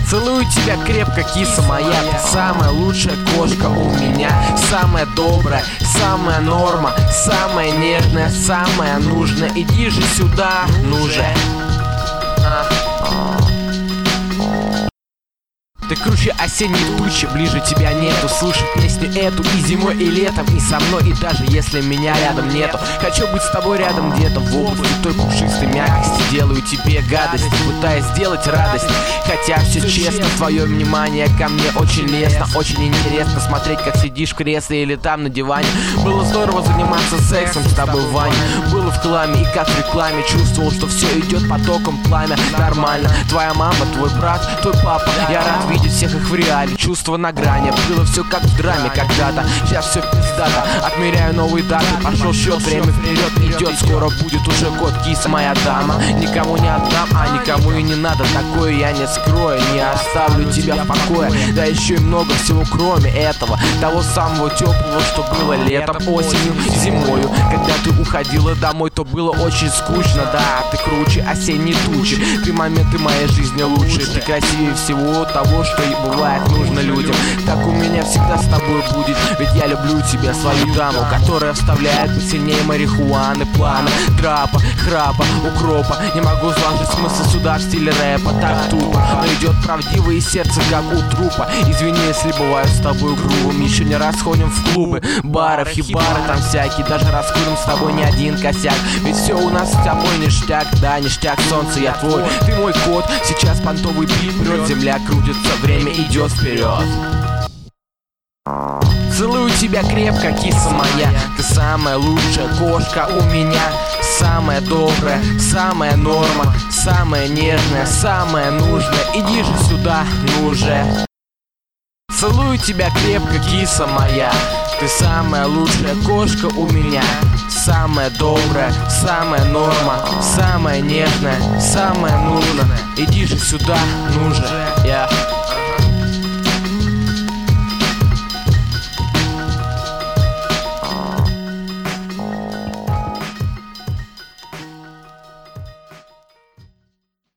Целую тебя крепко, киса моя. Ты самая лучшая кошка у меня. Самая добрая, самая норма, самая нежная, самая нужная. Иди же сюда, ну же. Ты круче осенней тучи, ближе тебя нету. Слушай песню эту и зимой, и летом, и со мной, и даже если меня рядом нету. Хочу быть с тобой рядом где-то в области той пушистой мягкости. Делаю тебе гадости, пытаясь сделать радость. Хотя все честно, твое внимание ко мне очень лестно. Очень интересно смотреть, как сидишь в кресле или там на диване. Было здорово заниматься сексом с тобой, Ваня. Было в кламе и как в рекламе. Чувствовал, что все идет потоком, пламя нормально. Твоя мама, твой брат, твой папа. Я рад видеть всех их в реале, чувства на грани. Было все как в драме когда-то, сейчас все пиздато. Отмеряю новые даты, пошел счет, время вперед идет. Скоро будет уже год, киса моя дама. Никому не отдам, а никому и не надо. Такое я не скрою, не оставлю тебя в покое. Да еще и много всего кроме этого. Того самого теплого, что было летом, осенью, зимою. Когда ты уходила домой, то было очень скучно. Да, ты круче осенней тучи. Ты моменты моей жизни лучшие. Ты красивее всего того, что и бывает нужно людям. Так у меня всегда с тобой будет. Ведь я люблю тебя, свою даму, которая вставляет посильнее марихуаны, плана, драпа, храпа, укропа. Не могу сложить смысл сюда в стиле рэпа. Так тупо, но идет правдиво и сердце как у трупа. Извини, если бываю с тобой грубым. Еще не раз ходим в клубы, бары, хибары там всякие. Даже раскурим с тобой не один косяк. Ведь все у нас с тобой ништяк. Да, ништяк, солнце, я твой, ты мой кот. Сейчас понтовый бит прет, земля крутится, время идет вперед. Целую тебя крепко, киса моя. Ты самая лучшая кошка у меня. Самая добрая, самая норма, самая нежная, самая нужная. Иди же сюда, ну же. Целую тебя крепко, киса моя. Ты самая лучшая кошка у меня. Самая добрая, самая норма, самая нежная, самая нужная. Иди же сюда, ну же.